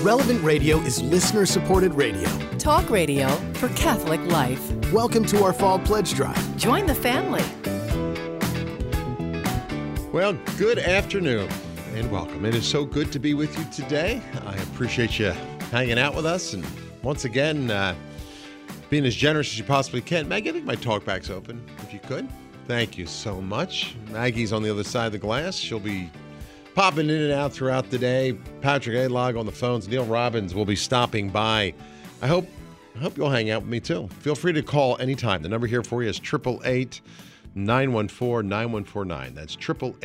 Relevant Radio is listener-supported radio. Talk radio for Catholic life. Welcome to our fall pledge drive. Join the family. Well, good afternoon and welcome. It is so good to be with you today. I appreciate you hanging out with us. And once again, being as generous as you possibly can. Maggie, I think my talkback's open, if you could. Thank you so much. Maggie's on the other side of the glass. She'll be popping in and out throughout the day. Patrick Alog on the phones. Neil Robbins will be stopping by. I hope you'll hang out with me, too. Feel free to call anytime. The number here for you is 888-914-9149. That's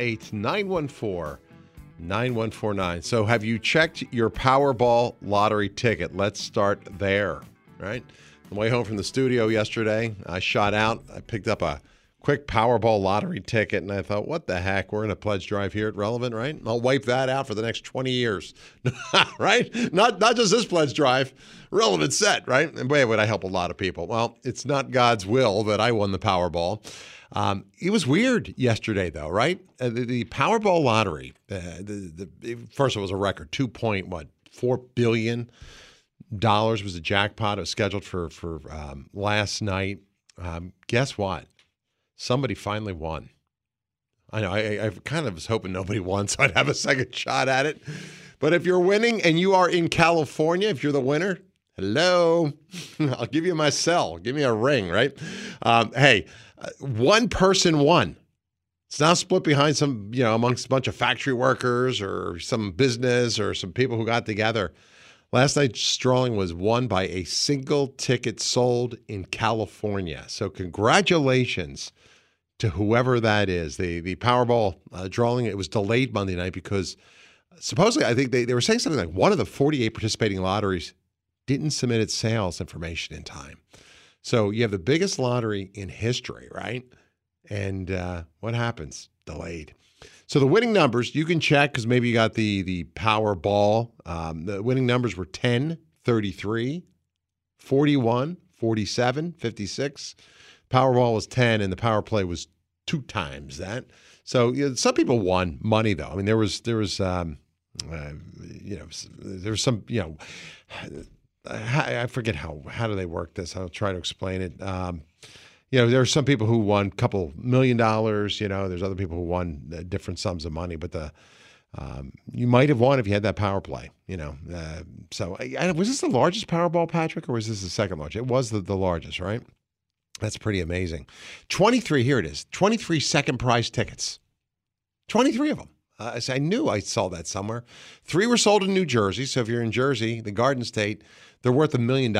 888-914-9149. So have you checked your Powerball lottery ticket? Let's start there, right? On the way home from the studio yesterday, I shot out. I picked up a quick Powerball lottery ticket, and I thought, what the heck? We're in a pledge drive here at Relevant, right? I'll wipe that out for the next 20 years, right? Not just this pledge drive. Relevant set, right? And boy, would I help a lot of people. Well, it's not God's will that I won the Powerball. It was weird yesterday, though, right? The Powerball lottery, first it was a record, $2.4 billion was the jackpot. It was scheduled for last night. Guess what? Somebody finally won. I know. I kind of was hoping nobody won, so I'd have a second shot at it. But if you're winning and you are in California, if you're the winner, hello, I'll give you my cell. Give me a ring, right? Hey, one person won. It's not split behind some, amongst a bunch of factory workers or some business or some people who got together. Last night's drawing was won by a single ticket sold in California. So congratulations to whoever that is. The Powerball drawing, it was delayed Monday night because supposedly, I think they were saying something like one of the 48 participating lotteries didn't submit its sales information in time. So you have the biggest lottery in history, right? And what happens? Delayed. So the winning numbers, you can check because maybe you got the Powerball. The winning numbers were 10, 33, 41, 47, 56. Powerball was 10, and the Power Play was 2 times that. So some people won money, though. I mean, there was some, I forget how do they work this. I'll try to explain it. There are some people who won a couple $1 million. There's other people who won different sums of money. But you might have won if you had that Power Play. So was this the largest Powerball, Patrick, or was this the second largest? It was the largest, right? That's pretty amazing. 23, here it is. 23 second prize tickets. 23 of them. I knew I saw that somewhere. 3 were sold in New Jersey. So if you're in Jersey, the Garden State, they're worth $1 million.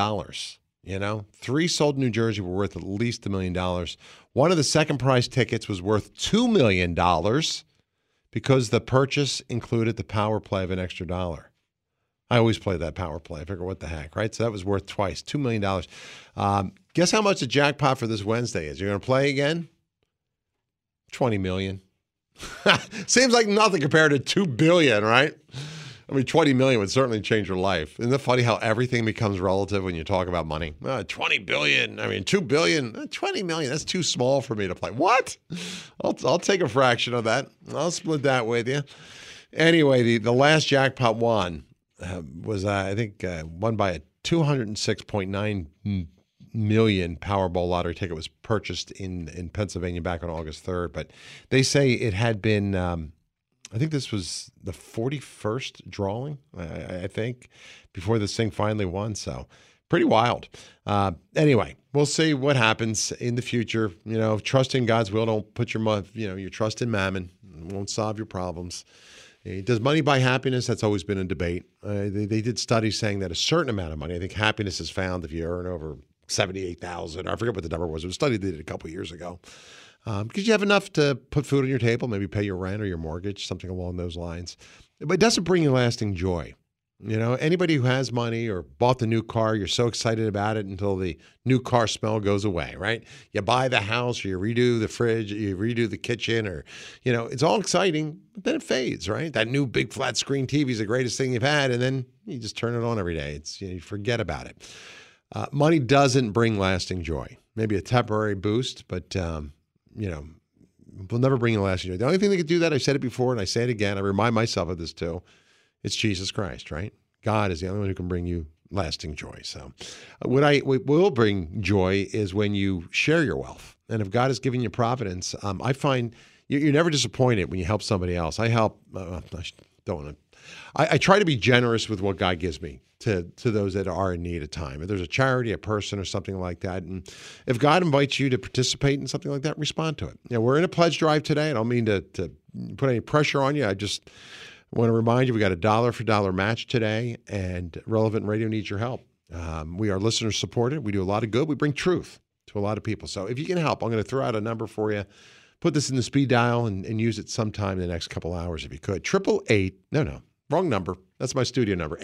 3 sold in New Jersey were worth at least $1 million. One of the second prize tickets was worth $2 million because the purchase included the Power Play of an extra $1. I always play that Power Play. I figure, what the heck, right? So that was worth twice, $2 million. Guess how much the jackpot for this Wednesday is? You're going to play again? $20 million. Seems like nothing compared to $2 billion, right? I mean, $20 million would certainly change your life. Isn't it funny how everything becomes relative when you talk about money? $20 billion. I mean, $2 billion. $20 million. That's too small for me to play. What? I'll take a fraction of that. I'll split that with you. Anyway, the last jackpot won was, I think, won by a $206.9 million Powerball lottery ticket was purchased in Pennsylvania back on August 3rd. But they say it had been, I think this was the 41st drawing, I think, before this thing finally won. So pretty wild. Anyway, we'll see what happens in the future. Trust in God's will. Don't put your trust in mammon. It won't solve your problems. Does money buy happiness? That's always been a debate. They did studies saying that a certain amount of money, I think happiness is found if you earn over $78,000. I forget what the number was. It was a study they did a couple of years ago. Because you have enough to put food on your table, maybe pay your rent or your mortgage, something along those lines. But it doesn't bring you lasting joy. Anybody who has money or bought the new car, you're so excited about it until the new car smell goes away, right? You buy the house or you redo the fridge, you redo the kitchen, or, it's all exciting, but then it fades, right? That new big flat screen TV is the greatest thing you've had, and then you just turn it on every day. You forget about it. Money doesn't bring lasting joy. Maybe a temporary boost, but, will never bring you lasting joy. The only thing that could do that, I said it before and I say it again, I remind myself of this too, it's Jesus Christ, right? God is the only one who can bring you lasting joy. So what will bring joy is when you share your wealth. And if God has given you providence, I find you're never disappointed when you help somebody else. I help, I try to be generous with what God gives me to those that are in need at time. If there's a charity, a person, or something like that, and if God invites you to participate in something like that, respond to it. We're in a pledge drive today. I don't mean to put any pressure on you. I just want to remind you we got a $1 for $1 match today, and Relevant Radio needs your help. We are listener supported. We do a lot of good. We bring truth to a lot of people. So if you can help, I'm going to throw out a number for you. Put this in the speed dial and use it sometime in the next couple hours if you could. 888, wrong number. That's my studio number.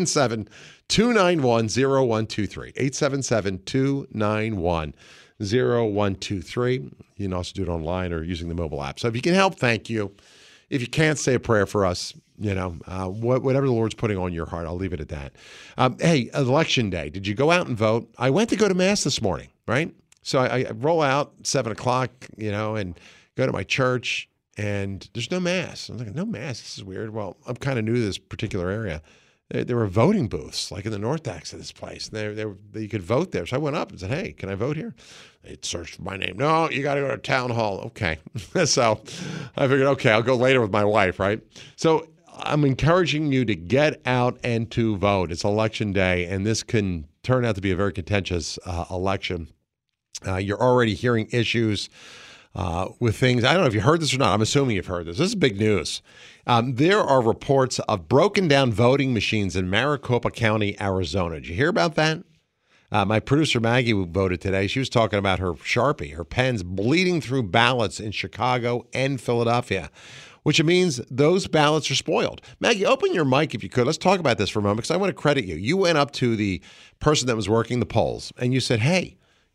877-291-0123. 877-291-0123. You can also do it online or using the mobile app. So if you can help, thank you. If you can't, say a prayer for us. Whatever the Lord's putting on your heart, I'll leave it at that. Hey, Election Day. Did you go out and vote? I went to go to Mass this morning, right? So I roll out 7 o'clock, and go to my church, and there's no Mass. I'm like, no Mass? This is weird. Well, I'm kind of new to this particular area. There were voting booths, like in the north axe of this place. You could vote there. So I went up and said, hey, can I vote here? They searched for my name. No, you got to go to town hall. Okay. So I figured, okay, I'll go later with my wife, right? So I'm encouraging you to get out and to vote. It's Election Day, and this can turn out to be a very contentious election. You're already hearing issues with things. I don't know if you heard this or not. I'm assuming you've heard this. This is big news. There are reports of broken down voting machines in Maricopa County, Arizona. Did you hear about that? My producer, Maggie, who voted today, she was talking about her Sharpie, her pens bleeding through ballots in Chicago and Philadelphia, which means those ballots are spoiled. Maggie, open your mic if you could. Let's talk about this for a moment because I want to credit you. You went up to the person that was working the polls and you said, hey,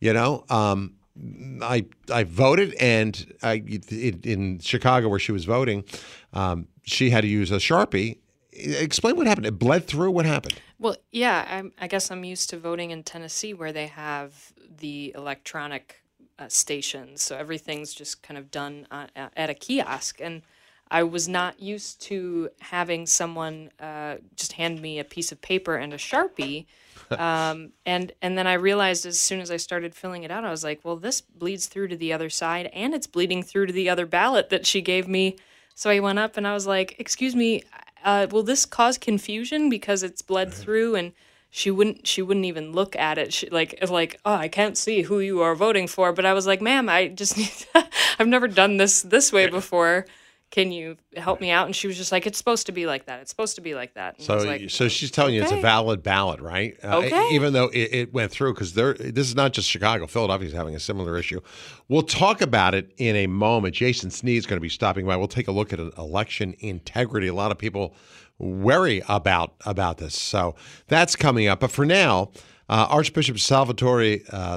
I voted, and in Chicago where she was voting, she had to use a Sharpie. Explain what happened. It bled through. What happened? Well, yeah, I guess I'm used to voting in Tennessee where they have the electronic stations, so everything's just kind of done at a kiosk, and I was not used to having someone just hand me a piece of paper and a Sharpie. And then I realized as soon as I started filling it out, I was like, well, this bleeds through to the other side and it's bleeding through to the other ballot that she gave me. So I went up and I was like, excuse me, will this cause confusion because it's bled through? And she wouldn't even look at it. She like, oh, I can't see who you are voting for. But I was like, ma'am, I just I've never done this way before. Can you help me out? And she was just like, it's supposed to be like that. It's supposed to be like that. And so she's telling you it's a valid ballot, right? Okay. Even though it went through, because this is not just Chicago. Philadelphia is having a similar issue. We'll talk about it in a moment. Jason Sneed is going to be stopping by. We'll take a look at election integrity. A lot of people worry about this. So that's coming up. But for now, Archbishop Salvatore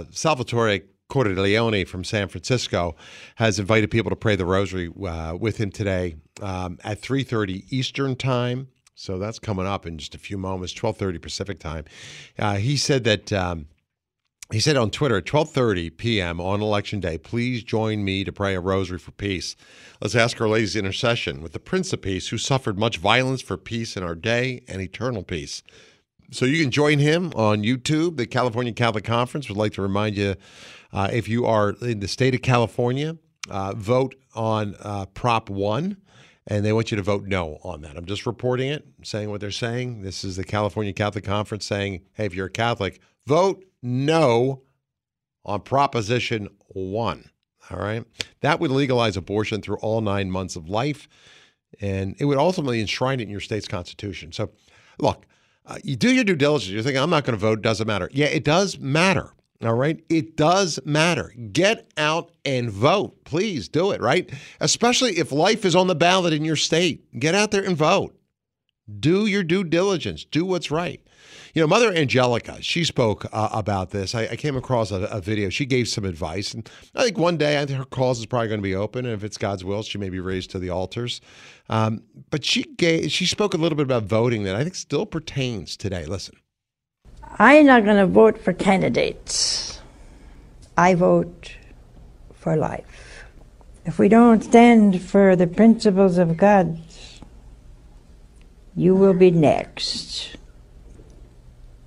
Cordileone from San Francisco has invited people to pray the rosary with him today at 3:30 Eastern time. So that's coming up in just a few moments, 12:30 Pacific time. He said on Twitter at 12:30 p.m. on Election Day, please join me to pray a rosary for peace. Let's ask Our Lady's intercession with the Prince of Peace, who suffered much violence for peace in our day and eternal peace. So you can join him on YouTube. The California Catholic Conference would like to remind you, if you are in the state of California, vote on Prop 1, and they want you to vote no on that. I'm just reporting it, saying what they're saying. This is the California Catholic Conference saying, hey, if you're a Catholic, vote no on Proposition 1. All right? That would legalize abortion through all 9 months of life, and it would ultimately enshrine it in your state's constitution. So, look, you do your due diligence. You're thinking, I'm not going to vote. Doesn't matter. Yeah, it does matter. All right? It does matter. Get out and vote. Please do it, right? Especially if life is on the ballot in your state. Get out there and vote. Do your due diligence. Do what's right. Mother Angelica, she spoke about this. I came across a video. She gave some advice. And I think one day her cause is probably going to be open. And if it's God's will, she may be raised to the altars. But she spoke a little bit about voting that I think still pertains today. Listen. I'm not going to vote for candidates. I vote for life. If we don't stand for the principles of God, you will be next.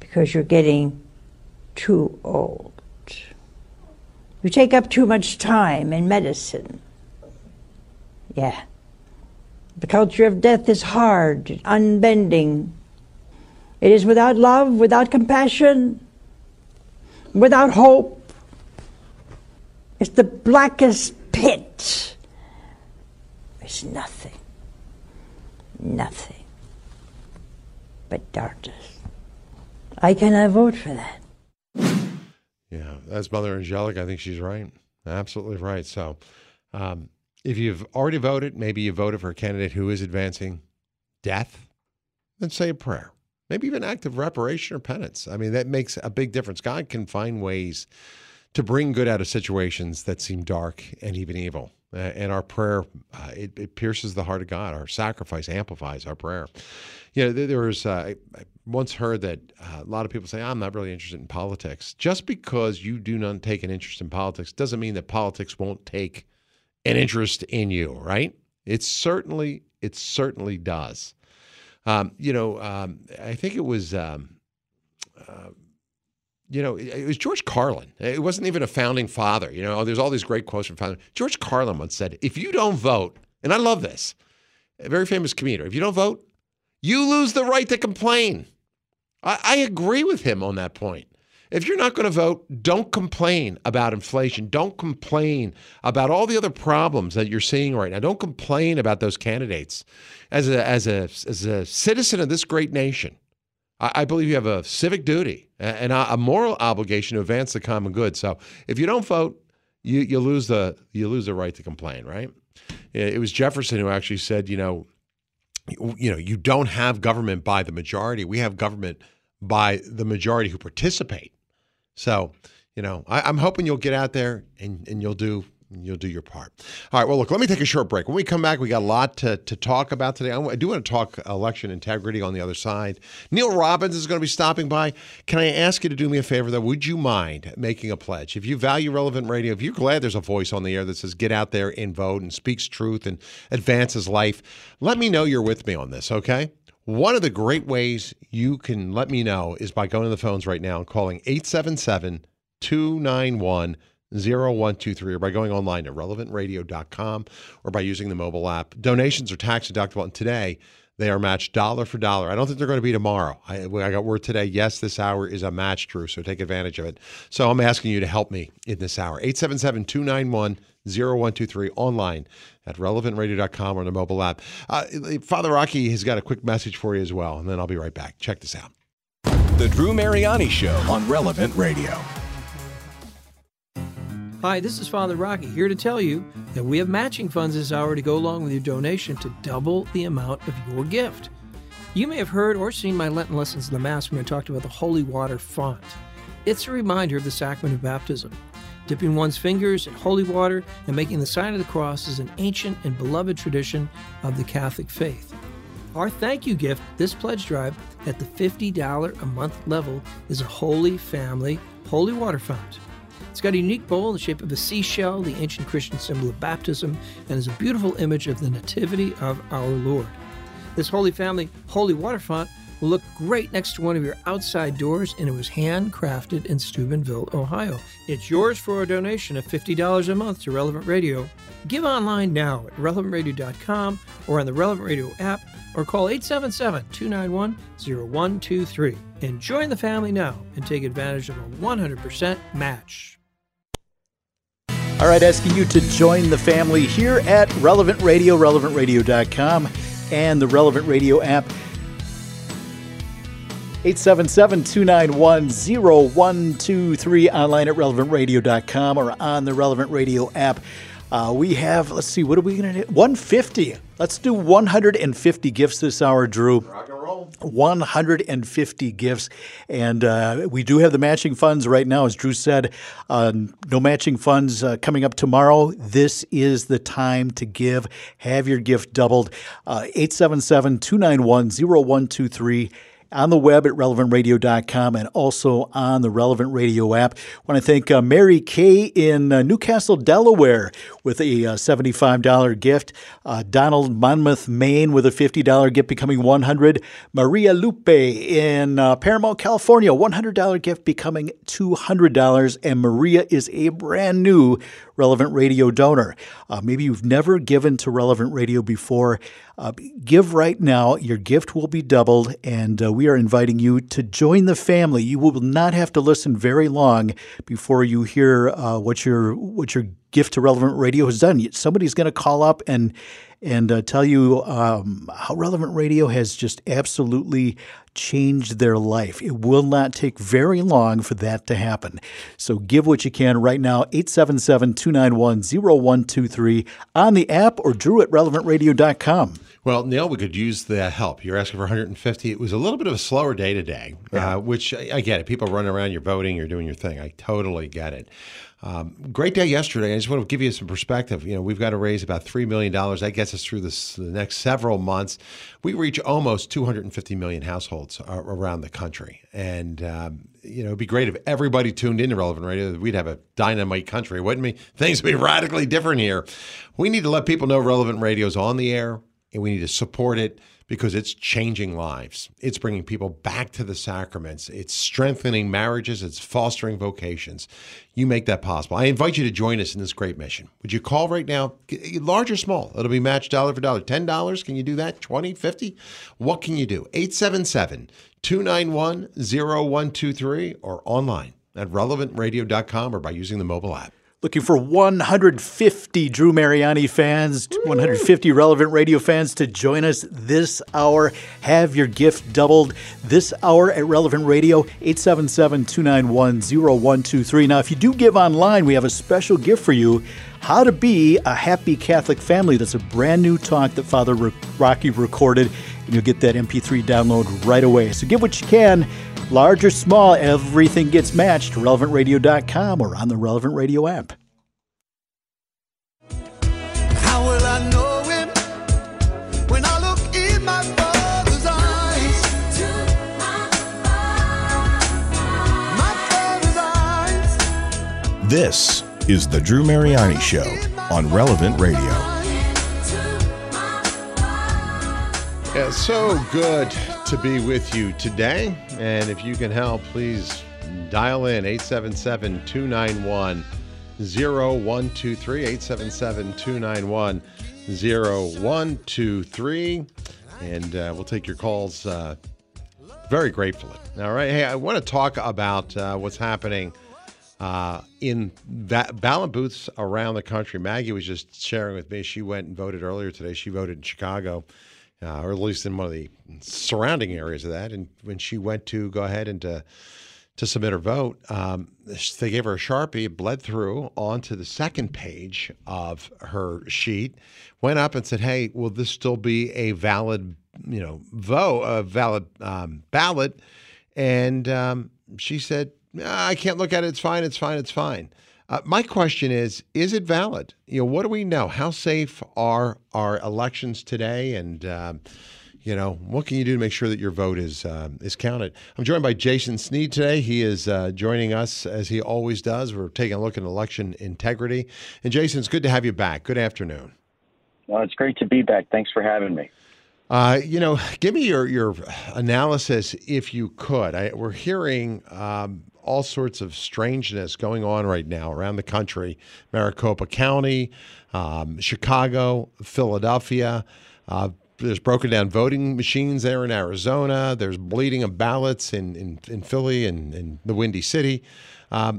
because you're getting too old. You take up too much time in medicine. Yeah. The culture of death is hard, unbending. It is without love, without compassion, without hope. It's the blackest pit. It's nothing but darkness. I cannot vote for that. Yeah, that's Mother Angelica. I think she's right. Absolutely right. So if you've already voted, maybe you voted for a candidate who is advancing death, then say a prayer. Maybe even an act of reparation or penance. I mean, that makes a big difference. God can find ways to bring good out of situations that seem dark and even evil. And our prayer, it pierces the heart of God. Our sacrifice amplifies our prayer. You know, there was, I once heard that a lot of people say, I'm not really interested in politics. Just because you do not take an interest in politics doesn't mean that politics won't take an interest in you, right? It certainly does. I think it was, it was George Carlin. It wasn't even a founding father. There's all these great quotes from founding. George Carlin once said, if you don't vote, and I love this, a very famous comedian, if you don't vote, you lose the right to complain. I agree with him on that point. If you're not going to vote, don't complain about inflation. Don't complain about all the other problems that you're seeing right now. Don't complain about those candidates. As a citizen of this great nation, I believe you have a civic duty and a moral obligation to advance the common good. So if you don't vote, you lose the right to complain, right? It was Jefferson who actually said, you don't have government by the majority. We have government by the majority who participate. So, I'm hoping you'll get out there and you'll do your part. All right. Well, look, let me take a short break. When we come back, we got a lot to talk about today. I do want to talk election integrity on the other side. Neil Robbins is going to be stopping by. Can I ask you to do me a favor, though? Would you mind making a pledge? If you value relevant radio, if you're glad there's a voice on the air that says get out there and vote and speaks truth and advances life, let me know you're with me on this, okay? One of the great ways you can let me know is by going to the phones right now and calling 877-291-0123 or by going online to relevantradio.com or by using the mobile app. Donations are tax deductible, and today they are matched dollar for dollar. I don't think they're going to be tomorrow. I got word today, yes, this hour is a match, Drew, so take advantage of it. So I'm asking you to help me in this hour. 877-291-0123 online at relevantradio.com or the mobile app. Father Rocky has got a quick message for you as well, and then I'll be right back. Check this out. The Drew Mariani Show on Relevant Radio. Hi, this is Father Rocky here to tell you that we have matching funds this hour to go along with your donation to double the amount of your gift. You may have heard or seen my Lenten lessons in the Mass when I talked about the holy water font. It's a reminder of the sacrament of baptism. Dipping one's fingers in holy water and making the sign of the cross is an ancient and beloved tradition of the Catholic faith. Our thank you gift, this pledge drive, at the $50 a month level is a Holy Family holy water font. It's got a unique bowl in the shape of a seashell, the ancient Christian symbol of baptism, and is a beautiful image of the Nativity of our Lord. This Holy Family holy water font will look great next to one of your outside doors, and it was handcrafted in Steubenville, Ohio. It's yours for a donation of $50 a month to Relevant Radio. Give online now at relevantradio.com or on the Relevant Radio app, or call 877-291-0123. And join the family now and take advantage of a 100% match. All right, asking you to join the family here at Relevant Radio, relevantradio.com, and the Relevant Radio app. 877-291-0123, online at relevantradio.com or on the Relevant Radio app. We have, let's see, what are we going to do? 150. Let's do 150 gifts this hour, Drew. Rock and roll. 150 gifts. And we do have the matching funds right now, as Drew said. No matching funds coming up tomorrow. This is the time to give. Have your gift doubled. 877-291-0123. on the web at relevantradio.com and also on the Relevant Radio app. I want to thank Mary Kay in Newcastle, Delaware with a $75 gift. Donald Monmouth, Maine with a $50 gift becoming $100. Maria Lupe in Paramount, California, $100 gift becoming $200. And Maria is a brand new Relevant Radio donor. Maybe you've never given to Relevant Radio before. Give right now. Your gift will be doubled, and we are inviting you to join the family. You will not have to listen very long before you hear what your gift to Relevant Radio has done. Somebody's going to call up and tell you how Relevant Radio has just absolutely changed their life. It will not take very long for that to happen. So give what you can right now, 877-291-0123 on the app or Drew at relevantradio.com. Well, Neil, we could use the help. You're asking for 150. It was a little bit of a slower day today, which I get it. People running around, you're voting, you're doing your thing. I totally get it. Great day yesterday. I just want to give you some perspective. We've got to raise about $3 million. That gets us through the next several months. We reach almost 250 million households around the country. And, it'd be great if everybody tuned into Relevant Radio. We'd have a dynamite country, wouldn't we? Things would be radically different here. We need to let people know Relevant Radio is on the air, and we need to support it because it's changing lives. It's bringing people back to the sacraments. It's strengthening marriages. It's fostering vocations. You make that possible. I invite you to join us in this great mission. Would you call right now, large or small? It'll be matched dollar for dollar. $10, can you do that? $20, $50? What can you do? 877-291-0123 or online at relevantradio.com or by using the mobile app. Looking for 150 Drew Mariani fans, 150 Relevant Radio fans to join us this hour. Have your gift doubled this hour at Relevant Radio, 877-291-0123. Now, if you do give online, we have a special gift for you, How to Be a Happy Catholic Family. That's a brand new talk that Father Rocky recorded, and you'll get that MP3 download right away. So give what you can. Large or small, everything gets matched. RelevantRadio.com or on the Relevant Radio app. How will I know him when I look in my Father's eyes? My Father's eyes. This is the Drew Mariani Show on Relevant Radio. Yeah, so good to be with you today. And if you can help, please dial in 877-291-0123, 877-291-0123. And we'll take your calls very gratefully. All right. Hey, I want to talk about what's happening in ballot booths around the country. Maggie was just sharing with me. She went and voted earlier today. She voted in Chicago. Or at least in one of the surrounding areas of that. And when she went to go ahead and to submit her vote, they gave her a Sharpie. It bled through onto the second page of her sheet, went up and said, hey, will this still be a valid, ballot? And she said, I can't look at it. It's fine. It's fine. It's fine. My question is it valid? What do we know? How safe are our elections today? And, what can you do to make sure that your vote is counted? I'm joined by Jason Sneed today. He is joining us as he always does. We're taking a look at election integrity. And Jason, it's good to have you back. Good afternoon. Well, it's great to be back. Thanks for having me. Give me your analysis if you could. We're hearing all sorts of strangeness going on right now around the country. Maricopa County, Chicago, Philadelphia. There's broken down voting machines there in Arizona. There's bleeding of ballots in Philly and in the Windy City. Are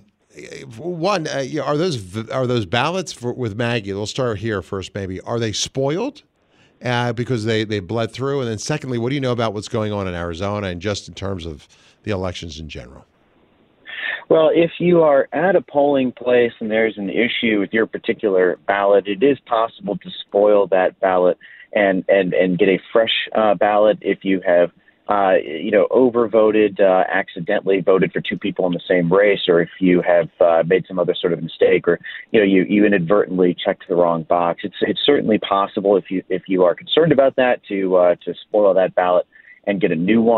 those ballots with Maggie? We'll start here first, maybe. Are they spoiled because they bled through? And then secondly, what do you know about what's going on in Arizona and just in terms of the elections in general? Well, if you are at a polling place and there's an issue with your particular ballot, it is possible to spoil that ballot and get a fresh ballot if you have, overvoted, accidentally voted for two people in the same race, or if you have made some other sort of mistake, or you inadvertently checked the wrong box. It's certainly possible if you are concerned about that to spoil that ballot and get a new one.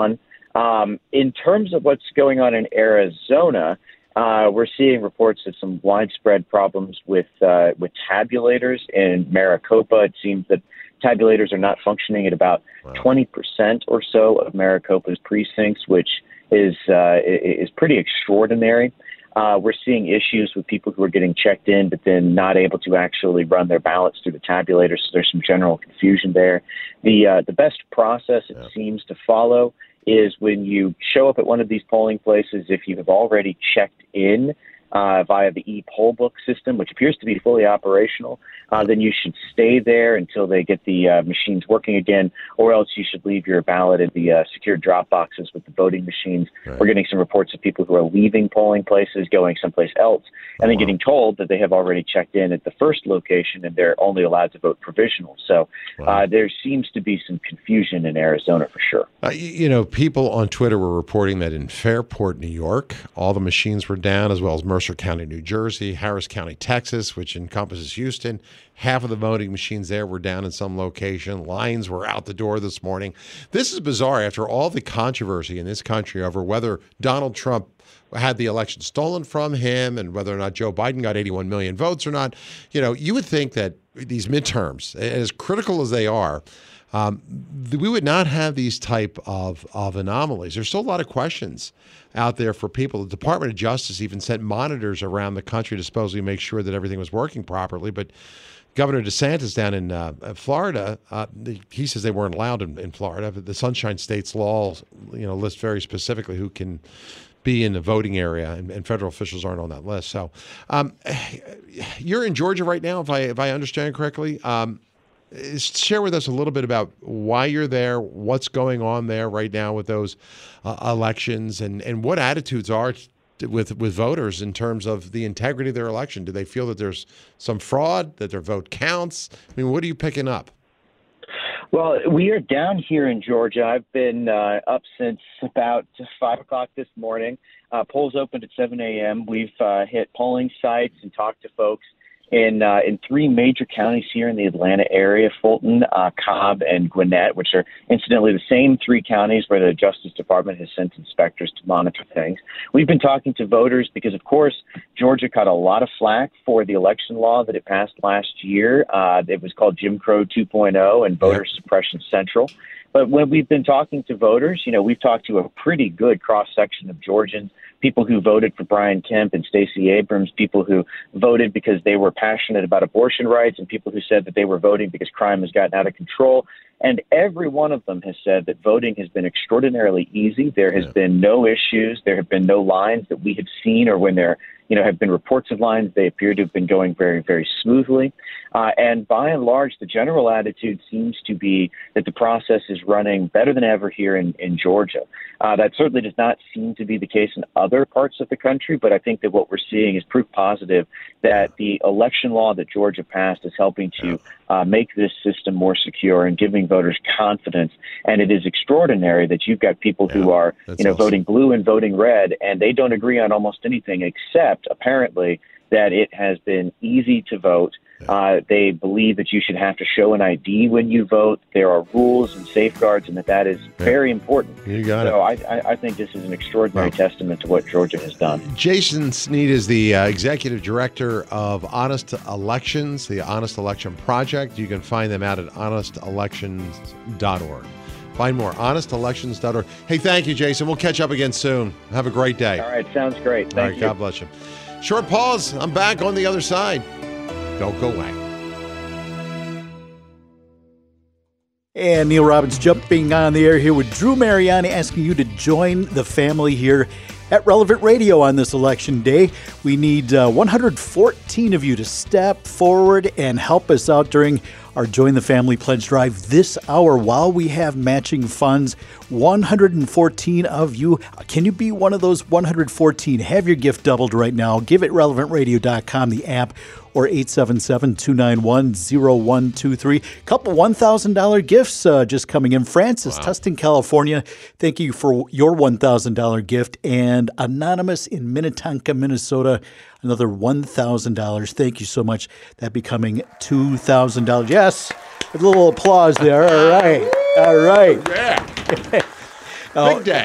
In terms of what's going on in Arizona, we're seeing reports of some widespread problems with tabulators in Maricopa. It seems that tabulators are not functioning at about 20% or so of Maricopa's precincts, which is pretty extraordinary. We're seeing issues with people who are getting checked in, but then not able to actually run their ballots through the tabulator. So there's some general confusion there. The best process it seems to follow is when you show up at one of these polling places, if you have already checked in via the e-pollbook system, which appears to be fully operational, then you should stay there until they get the machines working again, or else you should leave your ballot in the secure drop boxes with the voting machines. Right. We're getting some reports of people who are leaving polling places, going someplace else, and then getting told that they have already checked in at the first location and they're only allowed to vote provisional. So there seems to be some confusion in Arizona for sure. People on Twitter were reporting that in Fairport, New York, all the machines were down, as well as Mercer County, New Jersey, Harris County, Texas, which encompasses Houston. Half of the voting machines there were down in some location. Lines were out the door this morning. This is bizarre after all the controversy in this country over whether Donald Trump had the election stolen from him and whether or not Joe Biden got 81 million votes or not. You would think that these midterms, as critical as they are, we would not have these type of anomalies. There's still a lot of questions out there for people. The Department of Justice even sent monitors around the country to supposedly make sure that everything was working properly. But Governor DeSantis down in Florida, he says they weren't allowed in Florida. But the Sunshine State's law, lists very specifically who can be in the voting area, and federal officials aren't on that list. So you're in Georgia right now, if I understand correctly. Share with us a little bit about why you're there, what's going on there right now with those elections, and what attitudes are with voters in terms of the integrity of their election. Do they feel that there's some fraud, that their vote counts? I mean, what are you picking up? Well, we are down here in Georgia. I've been up since about 5 o'clock this morning. Polls opened at 7 a.m. We've hit polling sites and talked to folks in 3 major counties here in the Atlanta area, Fulton, Cobb, and Gwinnett, which are incidentally the same 3 counties where the Justice Department has sent inspectors to monitor things. We've been talking to voters because, of course, Georgia caught a lot of flack for the election law that it passed last year. It was called Jim Crow 2.0 and Voter Suppression Central. But when we've been talking to voters, we've talked to a pretty good cross-section of Georgians, people who voted for Brian Kemp and Stacey Abrams, people who voted because they were passionate about abortion rights, and people who said that they were voting because crime has gotten out of control. And every one of them has said that voting has been extraordinarily easy. There has been no issues. There have been no lines that we have seen, or when there have been reports of lines, they appear to have been going very, very smoothly. And by and large, the general attitude seems to be that the process is running better than ever here in Georgia. That certainly does not seem to be the case in other parts of the country, but I think that what we're seeing is proof positive that the election law that Georgia passed is helping to make this system more secure and giving voters confidence. And it is extraordinary that you've got people who are, awesome, voting blue and voting red, and they don't agree on almost anything except apparently that it has been easy to vote. They believe that you should have to show an ID when you vote. There are rules and safeguards, and that is very important. You got it. So I think this is an extraordinary testament to what Georgia has done. Jason Sneed is the executive director of Honest Elections, the Honest Election Project. You can find them out at honestelections.org. Find more, honestelections.org. Hey, thank you, Jason. We'll catch up again soon. Have a great day. All right, sounds great. Thank you. God bless you. Short pause. I'm back on the other side. Don't go away. And Neil Robbins jumping on the air here with Drew Mariani, asking you to join the family here at Relevant Radio on this election day. We need 114 of you to step forward and help us out during our Join the Family Pledge Drive this hour while we have matching funds. 114 of you. Can you be one of those 114? Have your gift doubled right now. Give it relevantradio.com, the app, or 877-291-0123. Couple $1,000 gifts just coming in. Francis, Tustin, California, thank you for your $1,000 gift. And Anonymous in Minnetonka, Minnesota, another $1,000. Thank you so much. That becoming $2,000. Yes, a little applause there. All right. All right. Yeah. Big day.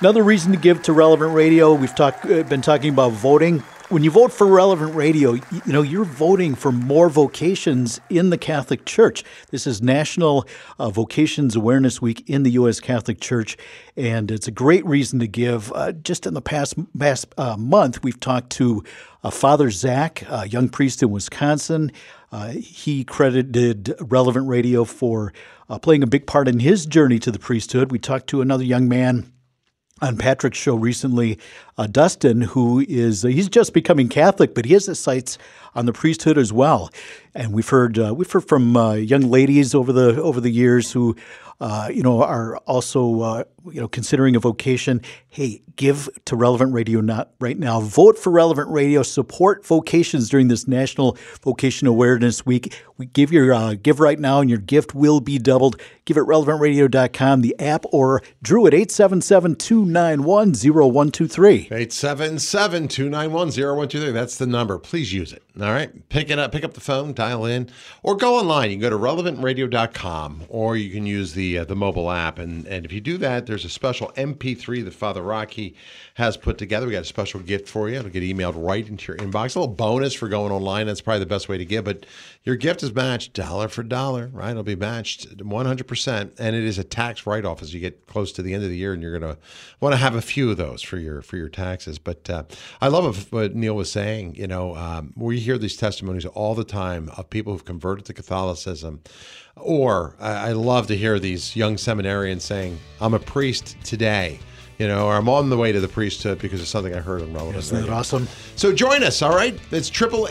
Another reason to give to Relevant Radio, we've been talking about voting. When you vote for Relevant Radio, you're voting for more vocations in the Catholic Church. This is National Vocations Awareness Week in the U.S. Catholic Church, and it's a great reason to give. Just in the past month, we've talked to Father Zach, a young priest in Wisconsin. He credited Relevant Radio for playing a big part in his journey to the priesthood. We talked to another young man on Patrick's show recently, Dustin, who is he's just becoming Catholic, but he has his sights on the priesthood as well. And we've heard from young ladies over the years who are also considering a vocation. Hey, give to Relevant Radio right now. Vote for Relevant Radio. Support vocations during this National Vocation Awareness Week. We give right now, and your gift will be doubled. Give at relevantradio.com, the app, or Drew at 877-291-0123. 877-291-0123. That's the number. Please use it. All right. Pick it up. Pick up the phone, dial in, or go online. You can go to relevantradio.com, or you can use the mobile app. And if you do that, there's a special MP3 that Father Rocky has put together. We got a special gift for you. It'll get emailed right into your inbox. A little bonus for going online. That's probably the best way to give. But your gift is matched dollar for dollar, right? It'll be matched 100%. And it is a tax write-off as you get close to the end of the year, and you're going to want to have a few of those for your taxes. But I love what Neil was saying. We hear these testimonies all the time of people who've converted to Catholicism. Or I love to hear these young seminarians saying, I'm a priest today, or I'm on the way to the priesthood because of something I heard on Relevant. Isn't that awesome? So join us, all right? It's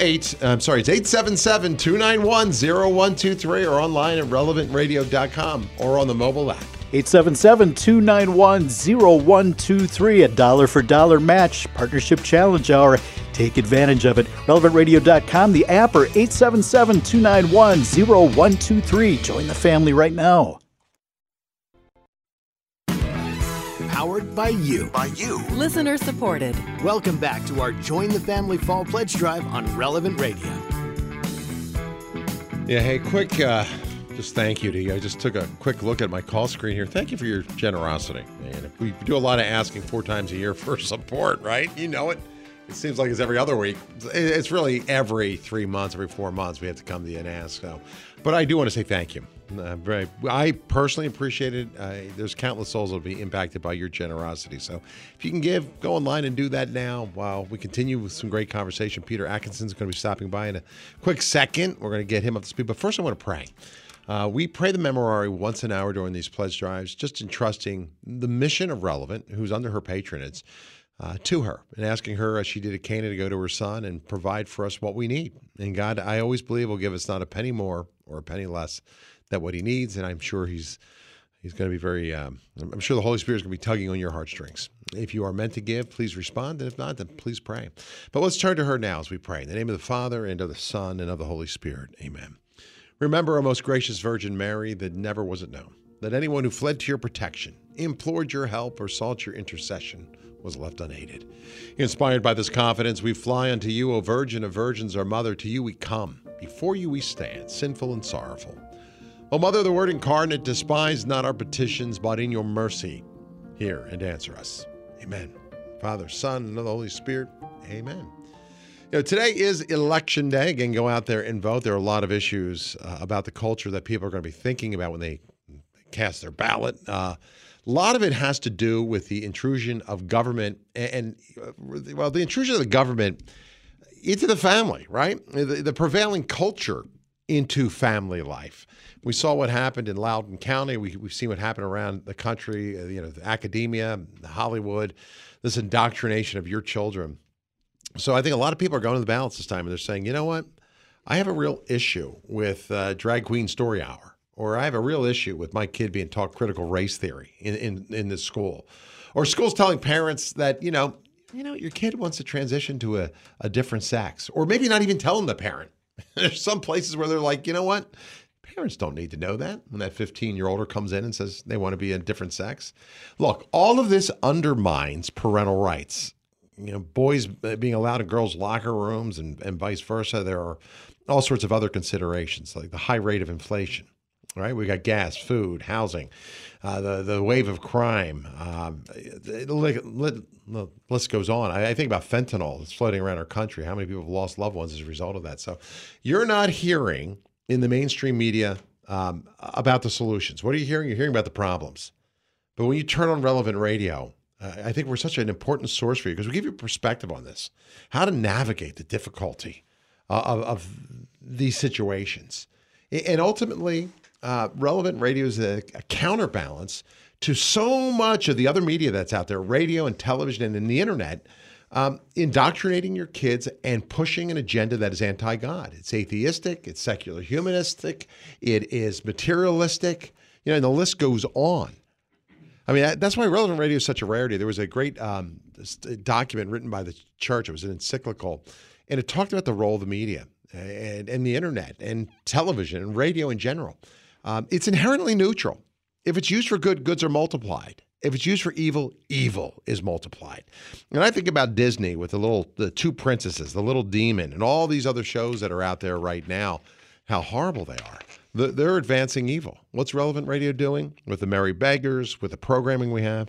877-291-0123 or online at relevantradio.com or on the mobile app. 877-291-0123, a dollar for dollar match, partnership challenge hour. Take advantage of it. relevantradio.com, the app, or 877-291-0123. Join the family right now. Powered by you. Listener supported. Welcome back to our Join the Family Fall Pledge Drive on Relevant Radio. Yeah, hey, quick just thank you to you. I just took a quick look at my call screen here. Thank you for your generosity. And we do a lot of asking 4 times a year for support, right? You know it. It seems like it's every other week. It's really every 3 months, every 4 months we have to come to you and ask. So, but I do want to say thank you. I personally appreciate it. There's countless souls that will be impacted by your generosity. So if you can give, go online and do that now while we continue with some great conversation. Peter Atkinson's going to be stopping by in a quick second. We're going to get him up to speed. But first I want to pray. We pray the Memorare once an hour during these pledge drives, just entrusting the mission of Relevant, who's under her patronage, to her and asking her, as she did at Cana, to go to her son and provide for us what we need. And God, I always believe, will give us not a penny more or a penny less than what he needs. And I'm sure he's going to be very, I'm sure the Holy Spirit is going to be tugging on your heartstrings. If you are meant to give, please respond. And if not, then please pray. But let's turn to her now as we pray. In the name of the Father, and of the Son, and of the Holy Spirit. Amen. Remember, O most gracious Virgin Mary, that never was it known that anyone who fled to your protection, implored your help, or sought your intercession was left unaided. Inspired by this confidence, we fly unto you, O Virgin of Virgins, our Mother. To you we come. Before you we stand, sinful and sorrowful. O Mother of the Word incarnate, despise not our petitions, but in your mercy hear and answer us. Amen. Father, Son, and of the Holy Spirit. Amen. Today is Election Day. Again, go out there and vote. There are a lot of issues about the culture that people are going to be thinking about when they cast their ballot. A lot of it has to do with the intrusion of government the intrusion of the government into the family, right? The prevailing culture into family life. We saw what happened in Loudoun County. We've seen what happened around the country, the academia, Hollywood, this indoctrination of your children. So I think a lot of people are going to the ballots this time, and they're saying, you know what? I have a real issue with Drag Queen Story Hour, or I have a real issue with my kid being taught critical race theory in this school, or schools telling parents that, your kid wants to transition to a different sex, or maybe not even telling the parent. There's some places where they're like, you know what? Parents don't need to know that when that 15-year-older comes in and says they want to be a different sex. Look, all of this undermines parental rights. Boys being allowed in girls' locker rooms and vice versa. There are all sorts of other considerations, like the high rate of inflation. right? We got gas, food, housing, the wave of crime. The list goes on. I think about fentanyl that's floating around our country. How many people have lost loved ones as a result of that? So you're not hearing in the mainstream media about the solutions. What are you hearing? You're hearing about the problems. But when you turn on Relevant Radio, I think we're such an important source for you because we give you perspective on this, how to navigate the difficulty of these situations. And ultimately, Relevant Radio is a counterbalance to so much of the other media that's out there, radio and television and the internet, indoctrinating your kids and pushing an agenda that is anti-God. It's atheistic, it's secular humanistic, it is materialistic, and the list goes on. I mean, that's why Relevant Radio is such a rarity. There was a great document written by the church. It was an encyclical, and it talked about the role of the media and the internet and television and radio in general. It's inherently neutral. If it's used for good, goods are multiplied. If it's used for evil, evil is multiplied. And I think about Disney with the two princesses, the Little Demon, and all these other shows that are out there right now, how horrible they are. They're advancing evil. What's Relevant Radio doing with the Merry Beggars, with the programming we have?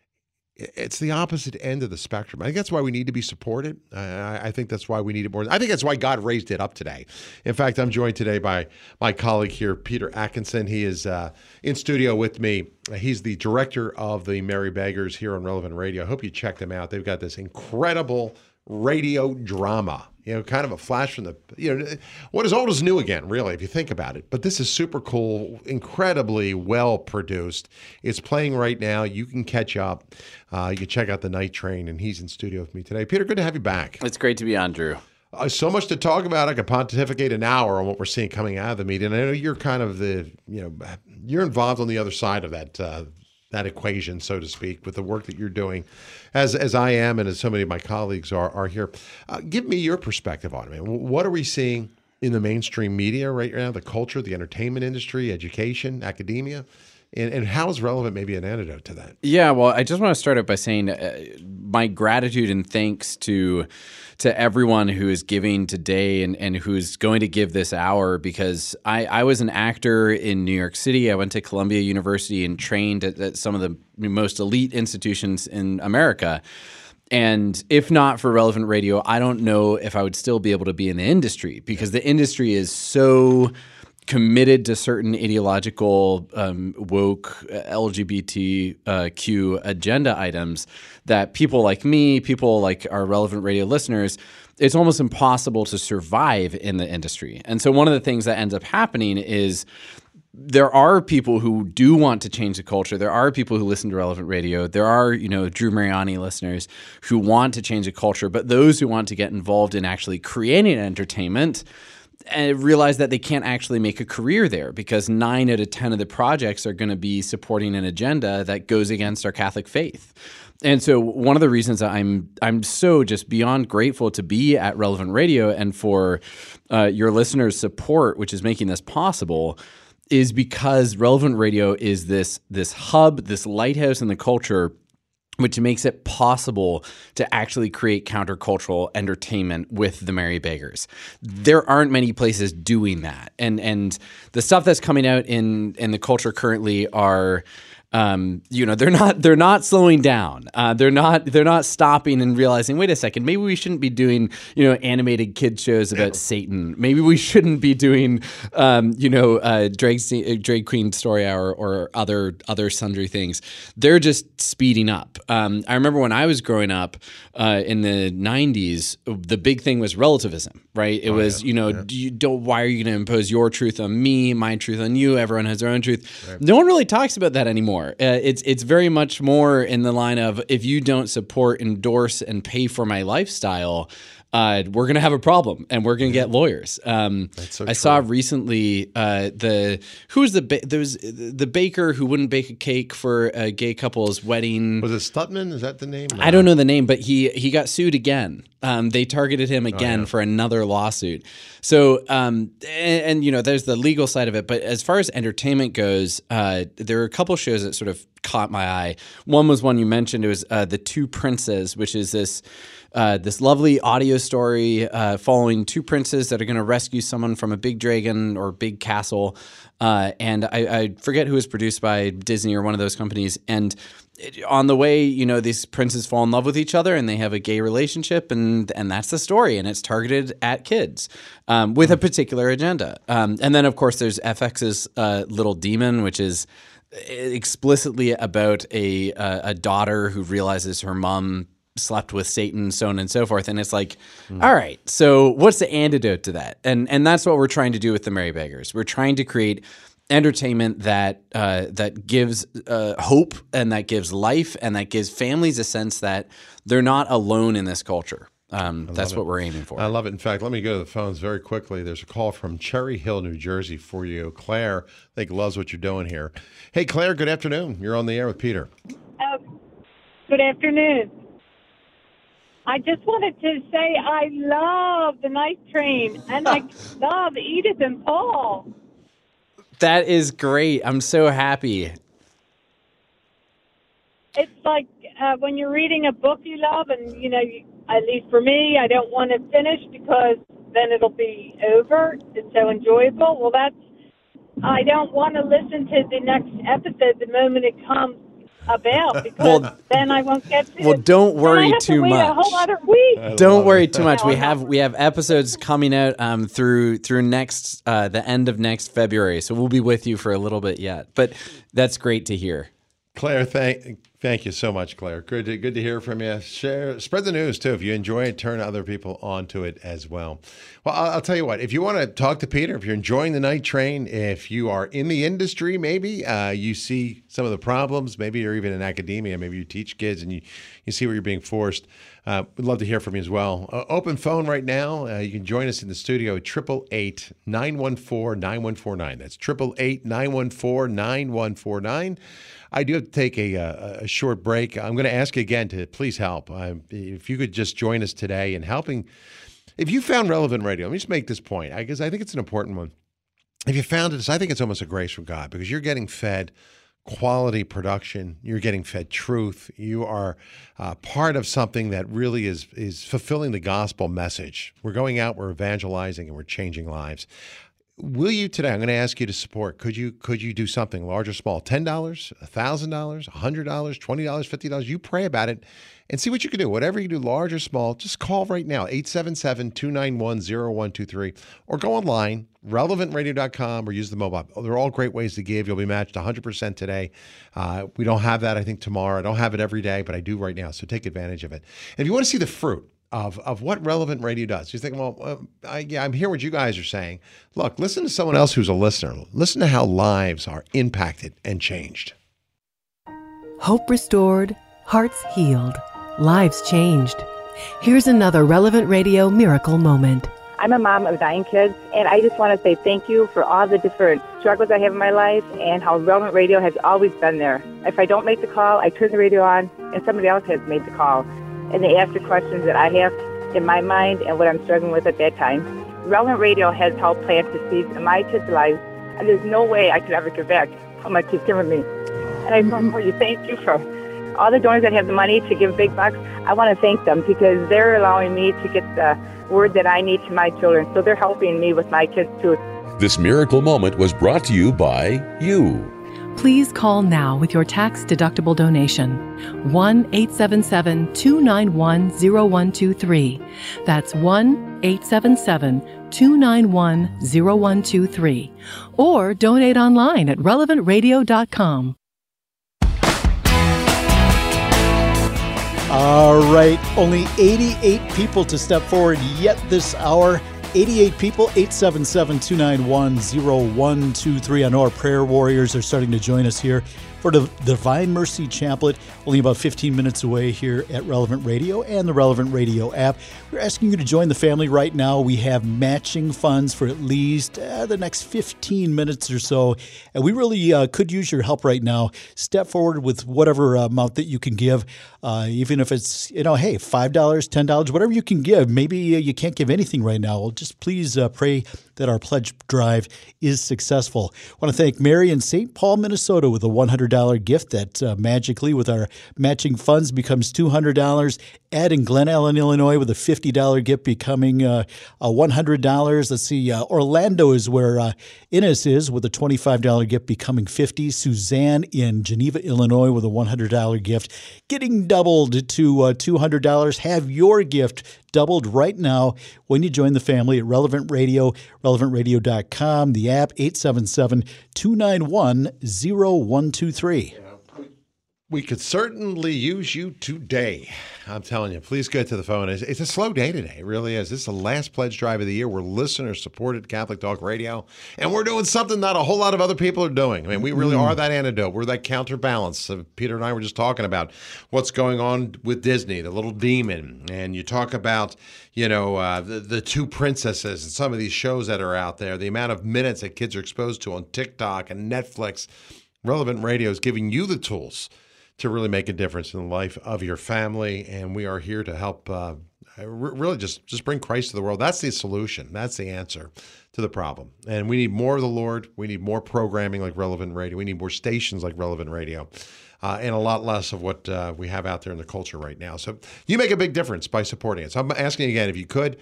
It's the opposite end of the spectrum. I think that's why we need to be supported. I think that's why we need it more. I think that's why God raised it up today. In fact, I'm joined today by my colleague here, Peter Atkinson. He is in studio with me. He's the director of the Merry Beggars here on Relevant Radio. I hope you check them out. They've got this incredible radio drama, kind of a flash from what is old is new again, really, if you think about it. But this is super cool, incredibly well produced. It's playing right now. You can catch up. You can check out The Night Train, and he's in studio with me today. Peter, good to have you back. It's great to be on, Drew. So much to talk about. I could pontificate an hour on what we're seeing coming out of the media. And I know you're kind of you're involved on the other side of that equation, so to speak, with the work that you're doing, as I am and as so many of my colleagues are here. Give me your perspective on it, man. What are we seeing in the mainstream media right now, the culture, the entertainment industry, education, academia? And how is Relevant maybe an antidote to that? Yeah, well, I just want to start out by saying my gratitude and thanks to everyone who is giving today and who's going to give this hour, because I was an actor in New York City. I went to Columbia University and trained at some of the most elite institutions in America. And if not for Relevant Radio, I don't know if I would still be able to be in the industry, because the industry is so committed to certain ideological, woke, LGBTQ agenda items that people like me, people like our Relevant Radio listeners, it's almost impossible to survive in the industry. And so one of the things that ends up happening is there are people who do want to change the culture. There are people who listen to Relevant Radio. There are, Drew Mariani listeners who want to change the culture. But those who want to get involved in actually creating entertainment and realize that they can't actually make a career there, because 9 out of 10 of the projects are going to be supporting an agenda that goes against our Catholic faith. And so one of the reasons I'm so just beyond grateful to be at Relevant Radio and for your listeners' support, which is making this possible, is because Relevant Radio is this hub, this lighthouse in the culture, which makes it possible to actually create countercultural entertainment with the Merry Beggars. There aren't many places doing that. And the stuff that's coming out in the culture currently are they're not slowing down. They're not stopping and realizing, wait a second, maybe we shouldn't be doing, animated kid shows about Satan. Maybe we shouldn't be doing, drag queen story hour or other sundry things. They're just speeding up. I remember when I was growing up in the 90s, the big thing was relativism, right? It was, why are you going to impose your truth on me, my truth on you? Everyone has their own truth. Right. No one really talks about that anymore. It's very much more in the line of, if you don't support, endorse, and pay for my lifestyle, we're going to have a problem and we're going to get lawyers. That's so I saw recently the baker who wouldn't bake a cake for a gay couple's wedding. Was it Stutman? Is that the name? I don't know the name, but he got sued again. They targeted him again for another lawsuit. So, there's the legal side of it. But as far as entertainment goes, there are a couple shows that sort of caught my eye. One was one you mentioned. It was The Two Princes, which is this lovely audio story following two princes that are going to rescue someone from a big dragon or big castle. And I forget who was produced by Disney or one of those companies. And on the way, these princes fall in love with each other and they have a gay relationship, and that's the story. And it's targeted at kids with a particular agenda. And then, of course, there's FX's Little Demon, which is explicitly about a daughter who realizes her mom slept with Satan, so on and so forth. And it's like, all right, so what's the antidote to that? And that's what we're trying to do with the Merry Beggars. We're trying to create entertainment that gives hope, and that gives life, and that gives families a sense that they're not alone in this culture. That's what we're aiming for. I love it. In fact, let me go to the phones very quickly. There's a call from Cherry Hill, New Jersey for you. Claire, I think, loves what you're doing here. Hey, Claire, good afternoon. You're on the air with Peter. Good afternoon. I just wanted to say I love the Night Train, and I love Edith and Paul. That is great. I'm so happy. It's like when you're reading a book you love, and, at least for me, I don't want to finish because then it'll be over. It's so enjoyable. Well, I don't want to listen to the next episode the moment it comes about, because then I won't get to it. Well, don't worry too much. A whole other week. Don't worry too much. We have episodes coming out through next the end of next February, so we'll be with you for a little bit yet. But that's great to hear. Claire, thank you so much, Claire. Good to hear from you. Spread the news too. If you enjoy it, turn other people onto it as well. Well, I'll tell you what. If you want to talk to Peter, if you're enjoying the Night Train, if you are in the industry, maybe you see some of the problems. Maybe you're even in academia. Maybe you teach kids and you see where you're being forced. We'd love to hear from you as well. Open phone right now. You can join us in the studio at 888-914-9149. That's 888-914-9149. I do have to take a short break. I'm going to ask you again to please help. If you could just join us today in helping. If you found Relevant Radio, let me just make this point, because I think it's an important one. If you found this, I think it's almost a grace from God, because you're getting fed quality production. You're getting fed truth. You are part of something that really is fulfilling the gospel message. We're going out, we're evangelizing, and we're changing lives. Will you today? I'm going to ask you to support. Could you do something large or small? $10, $1,000, $100, $20, $50. You pray about it and see what you can do. Whatever you do, large or small, just call right now, 877-291-0123, or go online, relevantradio.com, or use the mobile. They're all great ways to give. You'll be matched 100% today. We don't have that, I think, tomorrow. I don't have it every day, but I do right now, so take advantage of it. And if you want to see the fruit of what Relevant Radio does, you think, well, I'm hearing what you guys are saying. Look, listen to someone else who's a listener. Listen to how lives are impacted and changed. Hope restored, hearts healed, lives changed. Here's another Relevant Radio miracle moment. I'm a mom of 9 kids, and I just want to say thank you for all the different struggles I have in my life and how Relevant Radio has always been there. If I don't make the call, I turn the radio on, and somebody else has made the call. And they ask the questions that I have in my mind and what I'm struggling with at that time. Relevant Radio has helped plant the seeds in my kids' lives, and there's no way I could ever give back how much you've given me. And I just want to thank you for all the donors that have the money to give big bucks. I want to thank them because they're allowing me to get the word that I need to my children. So they're helping me with my kids too. This miracle moment was brought to you by you. Please call now with your tax-deductible donation. 1-877-291-0123. That's 1-877-291-0123. Or donate online at relevantradio.com. All right, only 88 people to step forward yet this hour. 88 people, 877-291-0123. I know our prayer warriors are starting to join us here for the Divine Mercy Chaplet, only about 15 minutes away here at Relevant Radio and the Relevant Radio app. We're asking you to join the family right now. We have matching funds for at least the next 15 minutes or so, and we really could use your help right now. Step forward with whatever amount that you can give, even if it's, hey, $5, $10, whatever you can give. Maybe you can't give anything right now. Well, just please pray that our pledge drive is successful. I want to thank Mary in St. Paul, Minnesota with a $100 $100 gift that magically with our matching funds becomes $200. Ed in Glen Ellen, Illinois with a $50 gift becoming $100. Let's see, Orlando is where Ines is with a $25 gift becoming $50. Suzanne in Geneva, Illinois with a $100 gift getting doubled to $200. Have your gift doubled right now when you join the family at Relevant Radio, relevantradio.com, the app 877-291-0123. We could certainly use you today. I'm telling you, please get to the phone. It's a slow day today. It really is. This is the last pledge drive of the year. We're listener-supported Catholic Talk Radio, and we're doing something not a whole lot of other people are doing. I mean, we really are that antidote. We're that counterbalance. Peter and I were just talking about what's going on with Disney, the little demon, and you talk about, the two princesses and some of these shows that are out there, the amount of minutes that kids are exposed to on TikTok and Netflix. Relevant Radio is giving you the tools to really make a difference in the life of your family, and we are here to help really just bring Christ to the world. That's the solution. That's the answer to the problem. And we need more of the Lord. We need more programming like Relevant Radio. We need more stations like Relevant Radio, and a lot less of what we have out there in the culture right now. So you make a big difference by supporting us. So I'm asking again, if you could,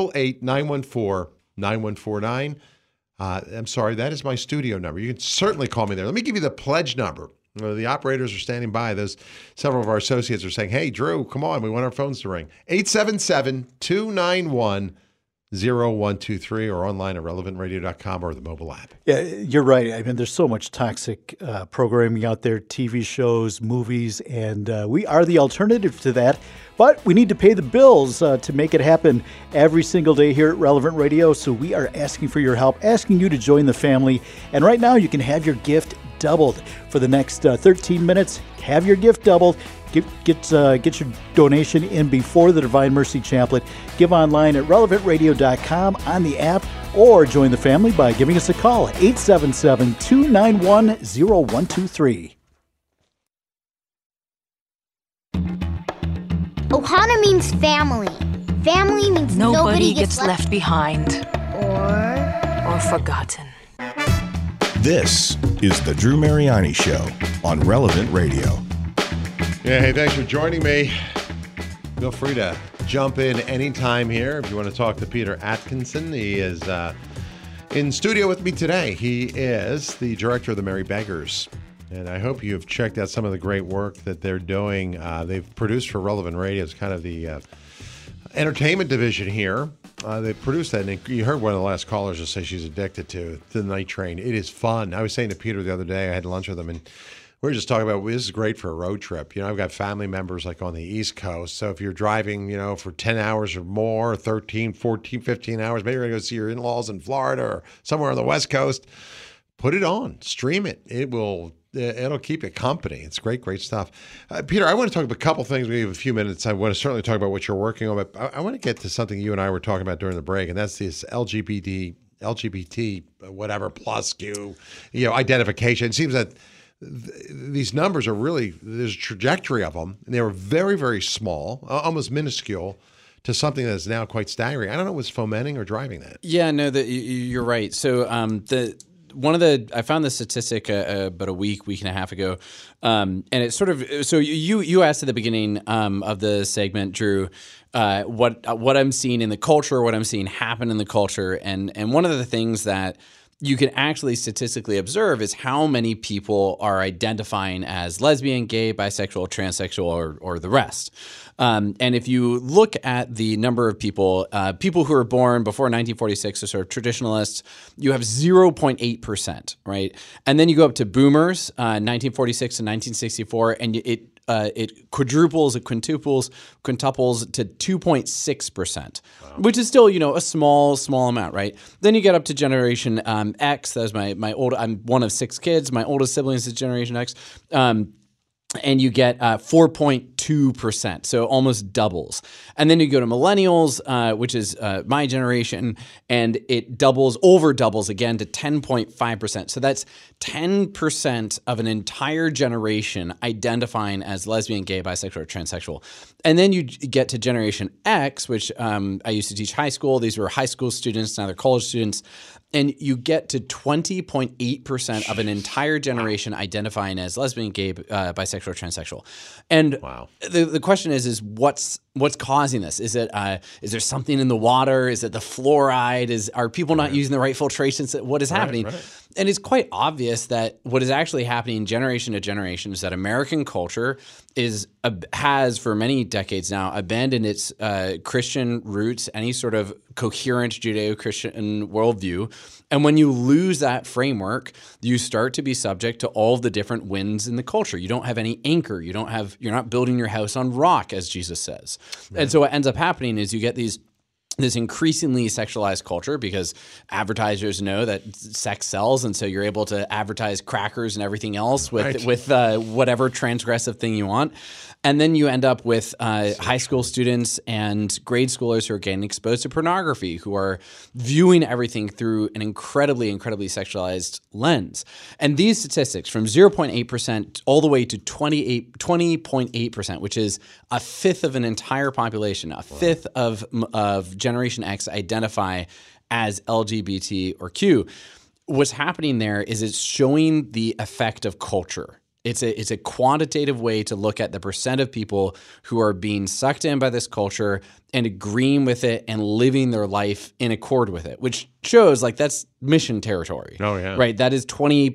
888-914-9149. I'm sorry, that is my studio number. You can certainly call me there. Let me give you the pledge number. The operators are standing by. Several of our associates are saying, hey, Drew, come on. We want our phones to ring. 877-291-0123 or online at relevantradio.com or the mobile app. Yeah, you're right. I mean, there's so much toxic programming out there, TV shows, movies, and we are the alternative to that. But we need to pay the bills to make it happen every single day here at Relevant Radio. So we are asking for your help, asking you to join the family. And right now you can have your gift doubled for the next 13 minutes. Have your gift doubled. Get your donation in before the Divine Mercy Chaplet. Give online at relevantradio.com on the app or join the family by giving us a call at 877-291-0123. Ohana means family. Family means nobody gets left behind or forgotten. This is the Drew Mariani Show on Relevant Radio. Yeah, hey, thanks for joining me. Feel free to jump in anytime here if you want to talk to Peter Atkinson. He is in studio with me today. He is the director of the Merry Beggars. And I hope you've checked out some of the great work that they're doing. They've produced for Relevant Radio. It's kind of the entertainment division here. They produced that, and you heard one of the last callers just say she's addicted to the Night Train. It is fun. I was saying to Peter the other day, I had lunch with him, and we were just talking about, this is great for a road trip. I've got family members like on the East Coast. So if you're driving, for 10 hours or more, 13, 14, 15 hours, maybe you're going to go see your in-laws in Florida or somewhere on the West Coast, put it on, stream it. It'll keep you company. It's great stuff. Peter, I want to talk about a couple things. We have a few minutes. I want to certainly talk about what you're working on, but I want to get to something you and I were talking about during the break, and that's this LGBT, whatever, plus Q, identification. It seems that these numbers are really, there's a trajectory of them, and they were very, very small, almost minuscule, to something that's now quite staggering. I don't know what's fomenting or driving that. Yeah, no, you're right. So I found the statistic about a week and a half ago, and it's sort of, so you asked at the beginning of the segment, Drew, what I'm seeing in the culture, what I'm seeing happen in the culture, and one of the things that you can actually statistically observe is how many people are identifying as lesbian, gay, bisexual, transsexual, or the rest. And if you look at the number of people who were born before 1946, so sort of traditionalists, you have 0.8%, right? And then you go up to boomers, 1946 to 1964, and it quadruples, it quintuples to 2.6%, which is still, a small amount, right? Then you get up to Generation X. That was my old. I'm one of 6 kids. My oldest siblings is Generation X. And you get 4.2%, so almost doubles. And then you go to millennials, which is my generation, and it over doubles again to 10.5%. So that's 10% of an entire generation identifying as lesbian, gay, bisexual, or transsexual. And then you get to Generation X, which I used to teach high school. These were high school students, now they're college students. And you get to 20.8% of an entire generation identifying as lesbian, gay, bisexual, or transsexual. And the question is what's causing this? Is there something in the water? Is it the fluoride? Are people not using the right filtrations? What is happening? Right. And it's quite obvious that what is actually happening generation to generation is that American culture has for many decades now abandoned its Christian roots, any sort of coherent Judeo-Christian worldview. And when you lose that framework, you start to be subject to all of the different winds in the culture. You don't have any anchor. You're not building your house on rock, as Jesus says. Yeah. And so what ends up happening is you get this increasingly sexualized culture because advertisers know that sex sells, and so you're able to advertise crackers and everything else with whatever transgressive thing you want. And then you end up with high school students and grade schoolers who are getting exposed to pornography, who are viewing everything through an incredibly, incredibly sexualized lens. And these statistics from 0.8% all the way to 20.8%, which is a fifth of an entire population, a fifth of Generation X identify as LGBT or Q. What's happening there is it's showing the effect of culture. It's a quantitative way to look at the percent of people who are being sucked in by this culture and agreeing with it and living their life in accord with it, which shows like that's mission territory. Oh, yeah. Right? That is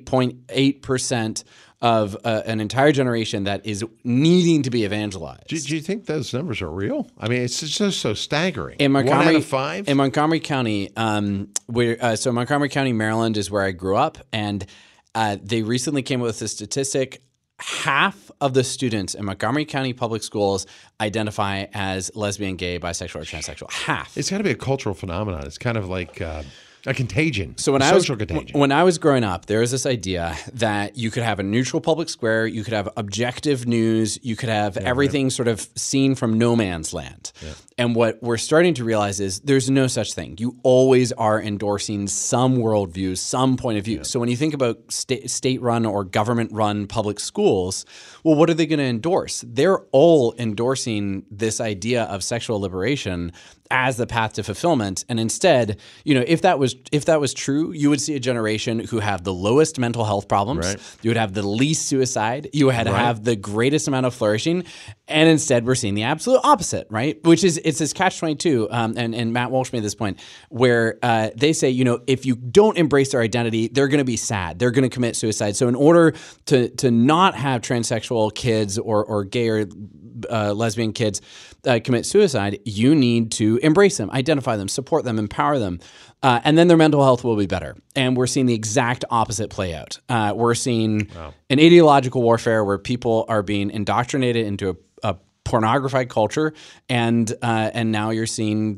20.8% of an entire generation that is needing to be evangelized. Do you think those numbers are real? I mean, it's just so staggering. In Montgomery, 1 out of 5? In Montgomery County, so Montgomery County, Maryland is where I grew up, and they recently came up with a statistic. Half of the students in Montgomery County Public Schools identify as lesbian, gay, bisexual, or transsexual. Half. It's got to be a cultural phenomenon. It's kind of like a contagion. So when I was growing up, there was this idea that you could have a neutral public square, you could have objective news, you could have everything sort of seen from no man's land. Yeah. And what we're starting to realize is there's no such thing. You always are endorsing some worldview, some point of view. Yeah. So when you think about state-run or government-run public schools, well, what are they going to endorse? They're all endorsing this idea of sexual liberation as the path to fulfillment. And instead, if that was true, you would see a generation who have the lowest mental health problems. Right. You would have the least suicide. You would have the greatest amount of flourishing. And instead, we're seeing the absolute opposite, right? Which is, it's this catch-22. And Matt Walsh made this point where they say, if you don't embrace their identity, they're going to be sad. They're going to commit suicide. So in order to not have transsexual kids or gay or lesbian kids commit suicide, you need to embrace them, identify them, support them, empower them. And then their mental health will be better. And we're seeing the exact opposite play out. We're seeing an ideological warfare where people are being indoctrinated into a pornographied culture, and now you're seeing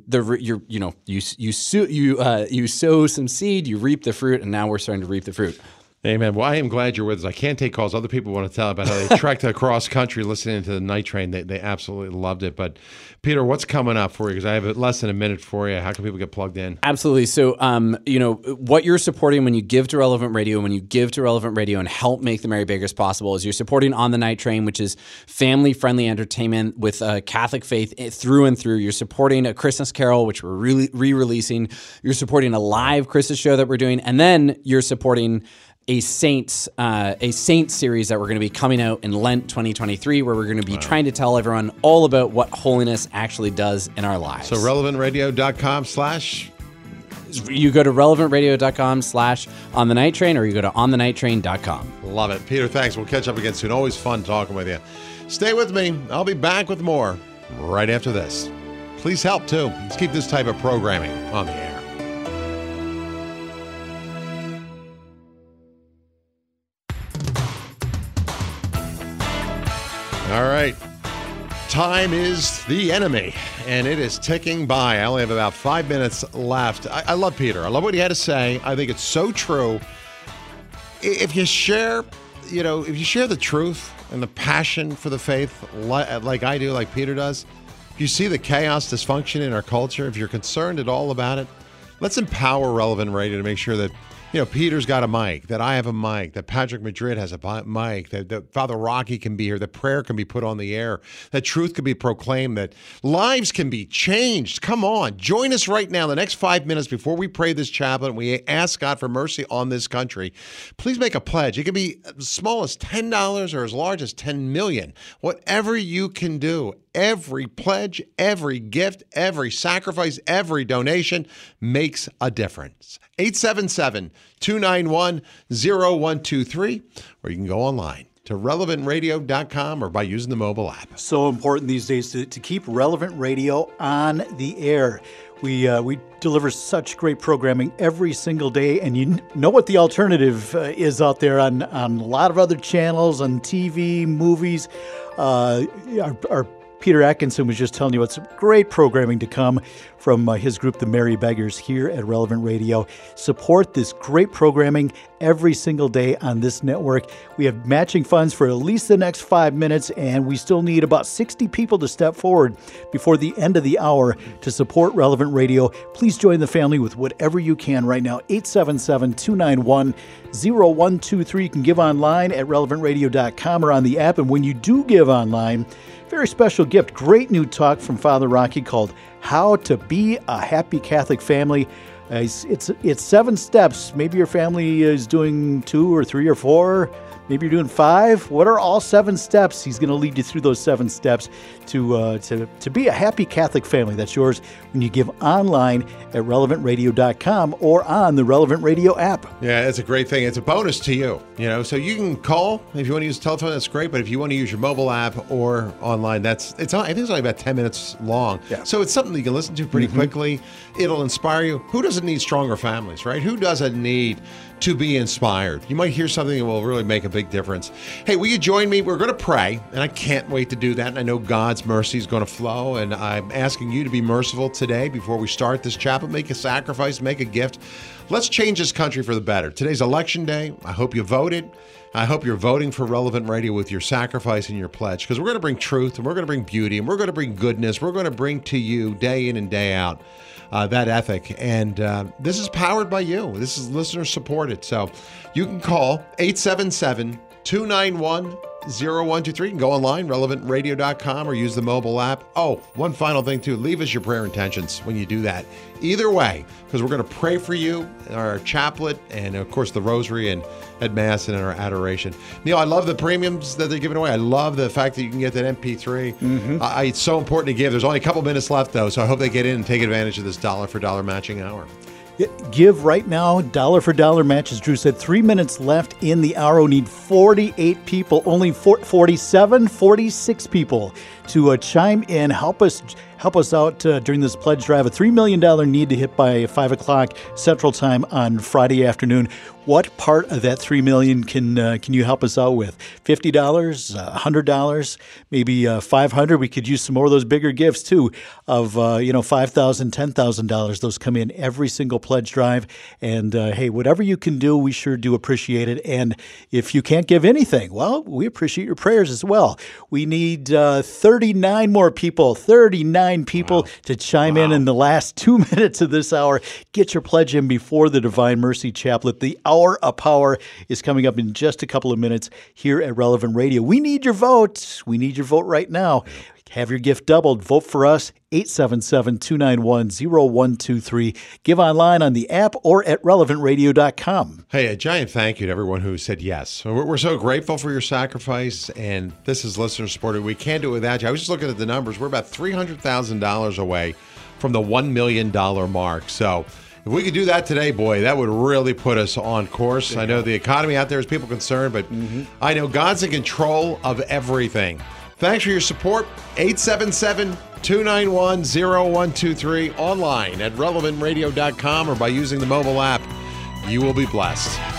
you sow some seed, you reap the fruit, and now we're starting to reap the fruit. Amen. Well, I am glad you're with us. I can't take calls. Other people want to tell about how they trekked across country listening to the Night Train. They absolutely loved it. But Peter, what's coming up for you? Because I have less than a minute for you. How can people get plugged in? Absolutely. So, what you're supporting when you give to Relevant Radio, and help make the Mary Bakers possible, is you're supporting On the Night Train, which is family-friendly entertainment with Catholic faith through and through. You're supporting A Christmas Carol, which we're re-releasing. You're supporting a live Christmas show that we're doing. And then you're supporting a Saints series that we're going to be coming out in Lent 2023, where we're going to be trying to tell everyone all about what holiness actually does in our lives. So relevantradio.com/ You go to relevantradio.com/On the Night Train, or you go to onthenighttrain.com. Love it. Peter, thanks. We'll catch up again soon. Always fun talking with you. Stay with me. I'll be back with more right after this. Please help, too. Let's keep this type of programming on the air. All right. Time is the enemy, and it is ticking by. I only have about 5 minutes left. I love Peter. I love what he had to say. I think it's so true. If you share, the truth and the passion for the faith, like I do, like Peter does, if you see the chaos, dysfunction in our culture, if you're concerned at all about it, let's empower Relevant Radio to make sure that, Peter's got a mic, that I have a mic, that Patrick Madrid has a mic, that Father Rocky can be here, that prayer can be put on the air, that truth can be proclaimed, that lives can be changed. Come on, join us right now, the next 5 minutes before we pray this chaplet and we ask God for mercy on this country. Please make a pledge. It can be as small as $10 or as large as $10 million. Whatever you can do. Every pledge, every gift, every sacrifice, every donation makes a difference. 877-291-0123, or you can go online to relevantradio.com or by using the mobile app. So important these days to keep Relevant Radio on the air. We deliver such great programming every single day, and you know what the alternative is out there on a lot of other channels, on TV, movies. Our Peter Atkinson was just telling you it's great programming to come from his group, the Merry Beggars, here at Relevant Radio. Support this great programming every single day on this network. We have matching funds for at least the next 5 minutes, and we still need about 60 people to step forward before the end of the hour to support Relevant Radio. Please join the family with whatever you can right now. 877-291-0123. You can give online at relevantradio.com or on the app. And when you do give online, very special gift, great new talk from Father Rocky called How to Be a Happy Catholic Family. It's 7 steps. Maybe your family is doing 2 or 3 or 4. Maybe you're doing 5. What are all 7 steps? He's going to lead you through those 7 steps to be a happy Catholic family. That's yours when you give online at relevantradio.com or on the Relevant Radio app. Yeah, it's a great thing. It's a bonus to you. So you can call if you want to use a telephone. That's great. But if you want to use your mobile app or online, I think it's only about 10 minutes long. Yeah. So it's something you can listen to pretty quickly. It'll inspire you. Who doesn't need stronger families, right? Who doesn't need to be inspired? You might hear something that will really make a big difference. Hey, will you join me? We're going to pray, and I can't wait to do that. And I know God's mercy is going to flow, and I'm asking you to be merciful today before we start this chapel. Make a sacrifice, make a gift. Let's change this country for the better. Today's election day. I hope you voted. I hope you're voting for Relevant Radio with your sacrifice and your pledge, because we're going to bring truth, and we're going to bring beauty, and we're going to bring goodness. We're going to bring to you day in and day out that ethic. And this is powered by you. This is listener supported. So you can call 877-291-0123. You can go online, relevantradio.com, or use the mobile app. Oh, one final thing too. Leave us your prayer intentions when you do that. Either way, because we're going to pray for you, our chaplet, and of course the rosary and at Mass and in our adoration. Neil, I love the premiums that they're giving away. I love the fact that you can get that MP3. It's so important to give. There's only a couple minutes left, though, so I hope they get in and take advantage of this $1 for $1 matching hour. Give right now, $1 for $1 match. As Drew said, 3 minutes left in the hour. We need 48 people, only 46 people to chime in, help us out during this pledge drive. A $3 million need to hit by 5 o'clock Central Time on Friday afternoon. What part of that $3 million can you help us out with? $50, $100, maybe $500. We could use some more of those bigger gifts too, of $5,000, $10,000. Those come in every single pledge drive. And hey, whatever you can do, we sure do appreciate it. And if you can't give anything, well, we appreciate your prayers as well. We need 39 more people. 39 people to chime in the last 2 minutes of this hour. Get your pledge in before the Divine Mercy Chaplet. The Hour of Power is coming up in just a couple of minutes here at Relevant Radio. We need your vote. We need your vote right now. Have your gift doubled. Vote for us, 877-291-0123. Give online on the app or at relevantradio.com. Hey, a giant thank you to everyone who said yes. We're so grateful for your sacrifice, and this is listener supported. We can't do it without you. I was just looking at the numbers. We're about $300,000 away from the $1 million mark. So if we could do that today, boy, that would really put us on course. Yeah. I know the economy out there has people concerned, but I know God's in control of everything. Thanks for your support. 877-291-0123 online at relevantradio.com or by using the mobile app. You will be blessed.